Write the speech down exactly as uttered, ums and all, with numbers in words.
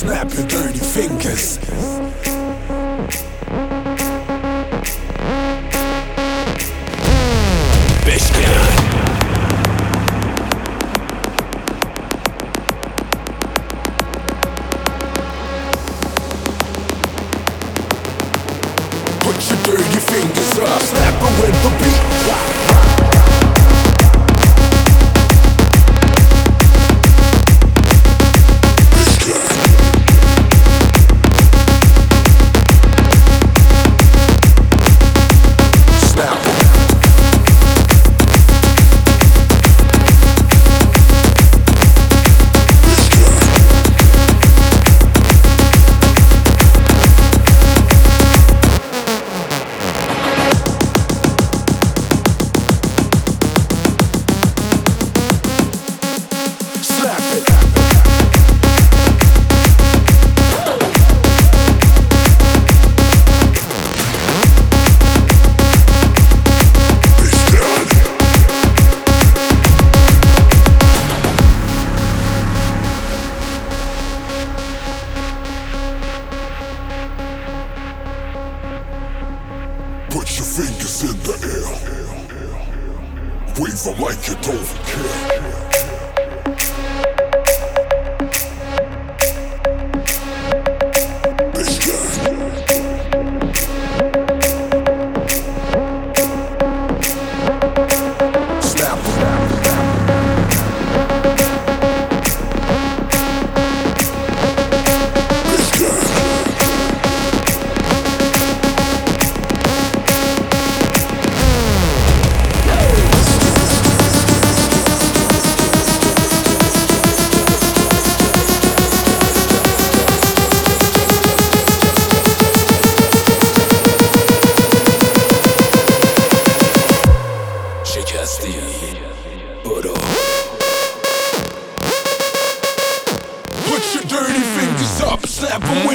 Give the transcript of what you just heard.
Snap your dirty fingers. Beshkan. Put your dirty fingers up. Snap it with the beat drop. Put your fingers in the air. Wave them like you don't care. Put your dirty fingers up, snap them.